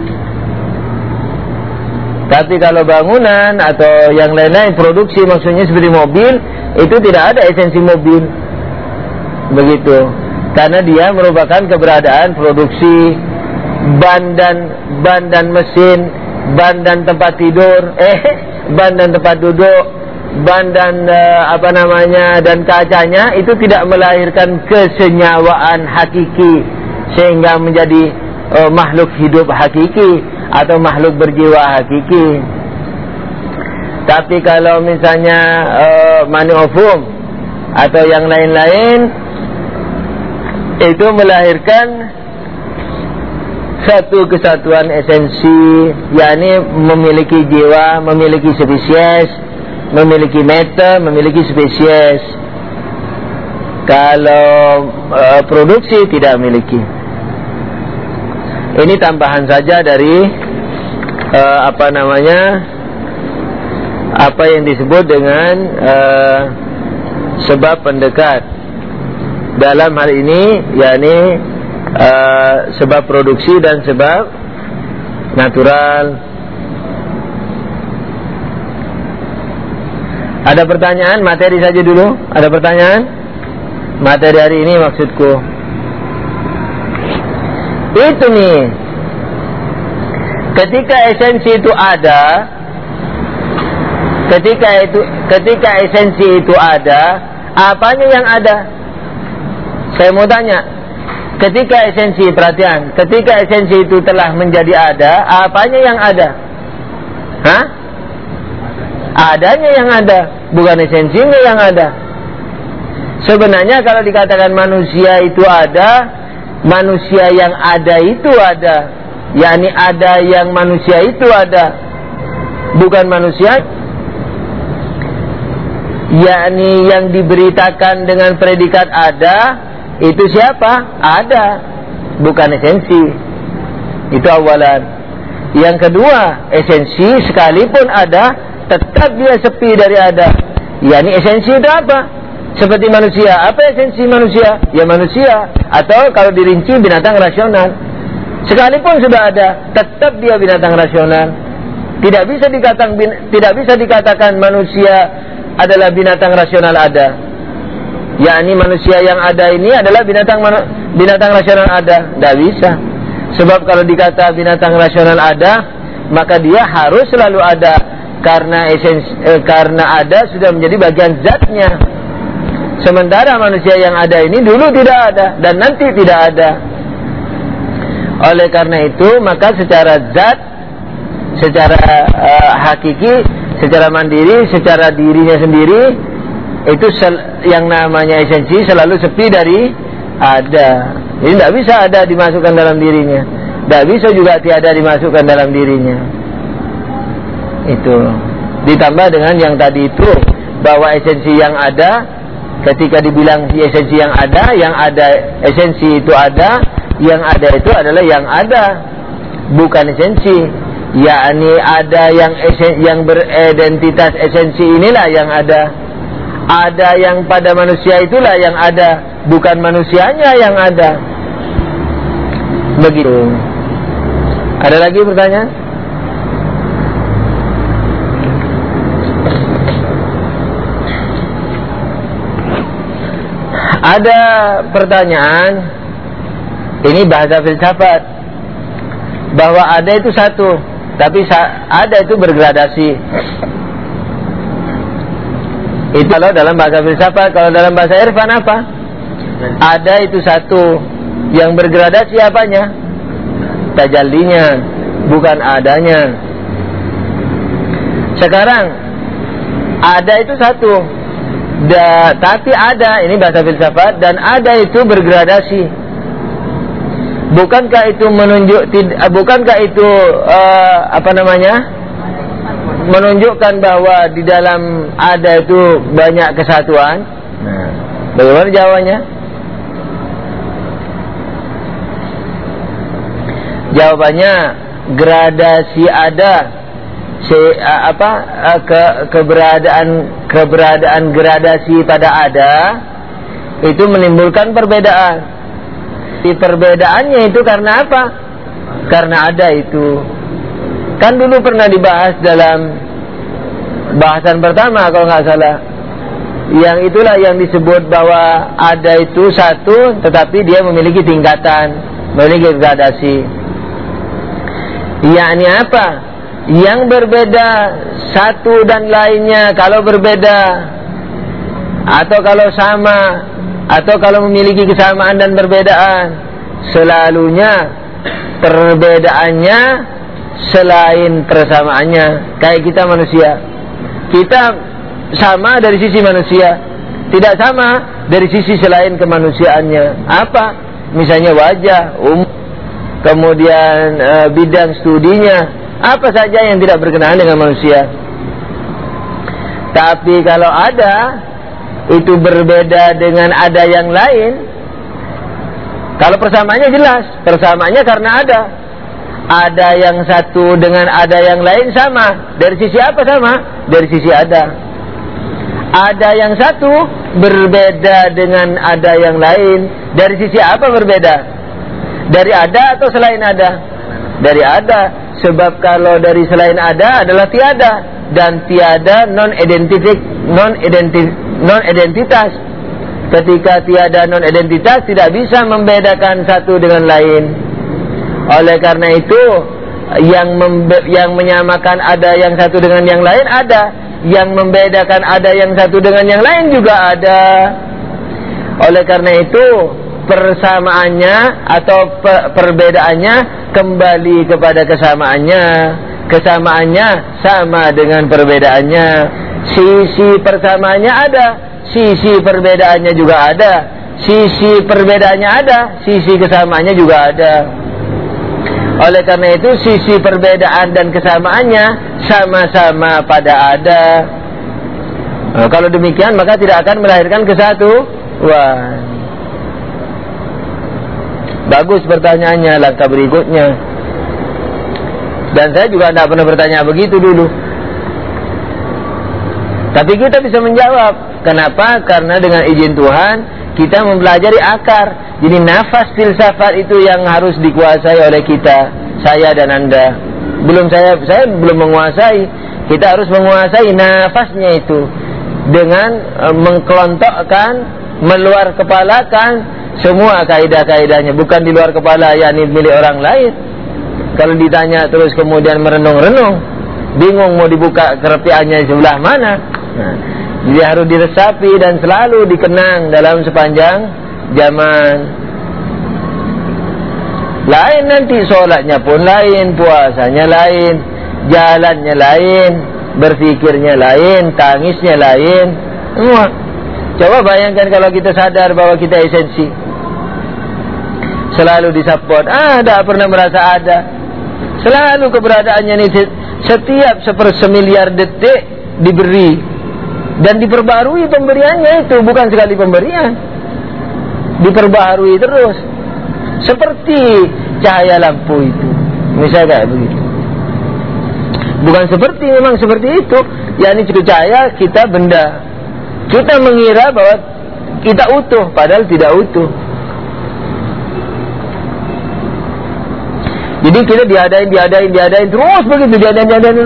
Tapi kalau bangunan atau yang lain-lain produksi, maksudnya seperti mobil, itu tidak ada esensi mobil. Begitu. Karena dia merupakan keberadaan produksi ban dan ban dan mesin, ban dan tempat tidur, eh ban dan tempat duduk, ban dan uh, apa namanya dan kacanya, itu tidak melahirkan kesenyawaan hakiki sehingga menjadi uh, makhluk hidup hakiki atau makhluk berjiwa hakiki. Tapi kalau misalnya uh, maniofum atau yang lain-lain, itu melahirkan satu kesatuan esensi, yakni memiliki jiwa, memiliki spesies, memiliki meta, memiliki spesies. Kalau uh, produksi tidak memiliki. Ini tambahan saja dari uh, apa namanya, apa yang disebut dengan uh, sebab pendekat. Dalam hal ini, yakni uh, sebab produksi dan sebab natural. Ada pertanyaan? Materi saja dulu. Ada pertanyaan? Materi hari ini maksudku itu nih, ketika esensi itu ada, ketika itu, ketika esensi itu ada, apanya yang ada? Saya mau tanya, ketika esensi, perhatian, ketika esensi itu telah menjadi ada, apanya yang ada? Hah? Adanya yang ada, bukan esensinya yang ada. Sebenarnya kalau dikatakan manusia itu ada, manusia yang ada itu ada, yakni ada yang manusia itu ada, bukan manusia yakni yang diberitakan dengan predikat ada, itu siapa? Ada, bukan esensi. Itu awalan. Yang kedua, esensi sekalipun ada, tetap dia sepi dari ada. Yakni esensi itu apa? Seperti manusia. Apa esensi manusia? Ya manusia. Atau kalau dirinci, binatang rasional. Sekalipun sudah ada, tetap dia binatang rasional. Tidak bisa dikatakan tidak bisa dikatakan manusia adalah binatang rasional ada. Yakni manusia yang ada ini adalah binatang binatang rasional ada. Tidak bisa. Sebab kalau dikata binatang rasional ada, maka dia harus selalu ada, karena esensi, eh, karena ada sudah menjadi bagian zatnya. Sementara manusia yang ada ini dulu tidak ada dan nanti tidak ada. Oleh karena itu, maka secara zat, secara uh, hakiki, secara mandiri, secara dirinya sendiri, itu yang namanya esensi selalu sepi dari ada. Jadi tidak bisa ada dimasukkan dalam dirinya, tidak bisa juga tiada dimasukkan dalam dirinya. Itu ditambah dengan yang tadi itu, bahwa esensi yang ada, ketika dibilang esensi yang ada, yang ada esensi itu ada, yang ada itu adalah yang ada, bukan esensi. Yakni ada yang esen, yang beridentitas esensi inilah yang ada. Ada yang pada manusia itulah yang ada, bukan manusianya yang ada. Begitu. Ada lagi pertanyaan? Ada pertanyaan, ini bahasa filsafat, bahwa ada itu satu, tapi ada itu bergradasi. Itu kalau dalam bahasa filsafat. Kalau dalam bahasa irfan apa? Ada itu satu, yang bergradasi apanya? Tajallinya, bukan adanya. Sekarang ada itu satu, da, tapi ada, ini bahasa filsafat, dan ada itu bergradasi. Bukankah itu menunjuk, bukankah itu uh, apa namanya, menunjukkan bahwa di dalam ada itu banyak kesatuan? Nah, bagaimana jawabannya? Jawabannya, gradasi ada, se, uh, apa uh, ke, keberadaan keberadaan gradasi pada ada itu menimbulkan perbedaan. Di perbedaannya itu karena apa? Karena ada itu. Kan dulu pernah dibahas dalam bahasan pertama kalau nggak salah, yang itulah yang disebut bahwa ada itu satu, tetapi dia memiliki tingkatan, memiliki gradasi. Yakni apa? Yang berbeda satu dan lainnya, kalau berbeda atau kalau sama, atau kalau memiliki kesamaan dan perbedaan, selalunya perbedaannya selain persamaannya. Kayak kita manusia, kita sama dari sisi manusia, tidak sama dari sisi selain kemanusiaannya. Apa? Misalnya wajah, um, kemudian e, bidang studinya, apa saja yang tidak berkenaan dengan manusia. Tapi kalau ada itu berbeda dengan ada yang lain, kalau persamaannya jelas, persamaannya karena ada. Ada yang satu dengan ada yang lain sama. Dari sisi apa sama? Dari sisi ada. Ada yang satu berbeda dengan ada yang lain. Dari sisi apa berbeda? Dari ada atau selain ada? Dari ada. Sebab kalau dari selain ada adalah tiada, dan tiada non-identifik, non-identif non-identitas. Ketika tiada non-identitas, tidak bisa membedakan satu dengan lain. Oleh karena itu, yang yang menyamakan ada yang satu dengan yang lain ada, yang membedakan ada yang satu dengan yang lain juga ada. Oleh karena itu, persamaannya atau per perbedaannya kembali kepada kesamaannya. Kesamaannya sama dengan perbedaannya. Sisi persamaannya ada, sisi perbedaannya juga ada. Sisi perbedaannya ada, sisi kesamaannya juga ada. Oleh karena itu, sisi perbedaan dan kesamaannya sama-sama pada ada. Nah, kalau demikian, maka tidak akan melahirkan kesatuan. Bagus pertanyaannya, langkah berikutnya. Dan saya juga tidak pernah bertanya begitu dulu. Tapi kita bisa menjawab. Kenapa? Karena dengan izin Tuhan kita mempelajari akar. Jadi nafas filsafat itu yang harus dikuasai oleh kita, saya dan Anda. Belum saya, saya belum menguasai. Kita harus menguasai nafasnya itu dengan e, mengkelontokkan, meluar kepalakan semua kaidah-kaidahnya. Bukan di luar kepala, yakni milik orang lain. Kalau ditanya terus kemudian merenung-renung, bingung mau dibuka kerepiannya sebelah mana. Nah, jadi harus diresapi dan selalu dikenang dalam sepanjang zaman. Lain nanti sholatnya pun lain, puasanya lain, jalannya lain, berfikirnya lain, tangisnya lain, semua. Coba bayangkan kalau kita sadar bahwa kita esensi, selalu disupport, ah, tidak pernah merasa ada, selalu keberadaannya ini setiap sepersemiliar detik diberi dan diperbarui pemberiannya itu, bukan sekali pemberian, diperbarui terus seperti cahaya lampu itu, misalnya kayak begitu. Bukan seperti, memang seperti itu, yakni cukup cahaya kita benda. Kita mengira bahwa kita utuh, padahal tidak utuh. Jadi kita diadain, diadain, diadain terus begitu, diadain, diadain.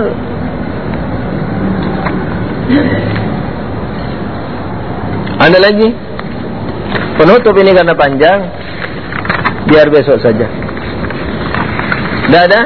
Ada lagi? Penutup ini karena panjang, biar besok saja. Tidak ada?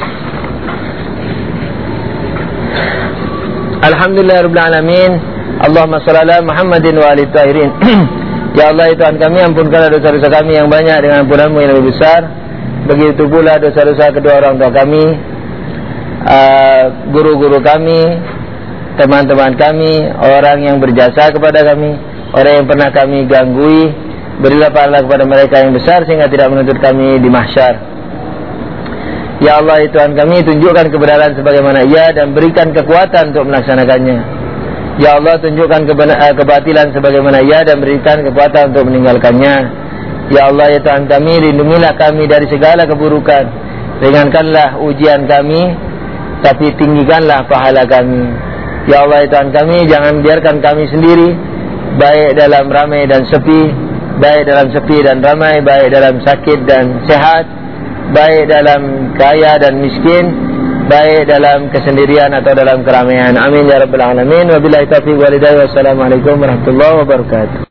Alhamdulillah Rabbil Alamin. Allahumma shalli ala Muhammadin wa ali tahirin. Ya Allah, ya Tuhan kami, ampunkanlah dosa-dosa kami yang banyak dengan ampunan-Mu yang lebih besar. Begitu pula dosa-dosa kedua orang tua kami, guru-guru uh, kami, teman-teman kami, orang yang berjasa kepada kami, orang yang pernah kami ganggui. Berilah pahala kepada mereka yang besar sehingga tidak menuntut kami di mahsyar. Ya Allah, ya Tuhan kami, tunjukkan kebenaran sebagaimana ia dan berikan kekuatan untuk melaksanakannya. Ya Allah, tunjukkan kebatilan sebagaimana ia dan berikan kekuatan untuk meninggalkannya. Ya Allah, ya Tuhan kami, lindungilah kami dari segala keburukan. Ringankanlah ujian kami, tapi tinggikanlah pahala kami. Ya Allah, ya Tuhan kami, jangan biarkan kami sendiri, baik dalam ramai dan sepi, baik dalam sepi dan ramai, baik dalam sakit dan sehat, baik dalam kaya dan miskin, baik dalam kesendirian atau dalam keramaian. Amin ya rabbal alamin. Wabillahi taufiq wal hidayah. Wassalamualaikum warahmatullahi wabarakatuh.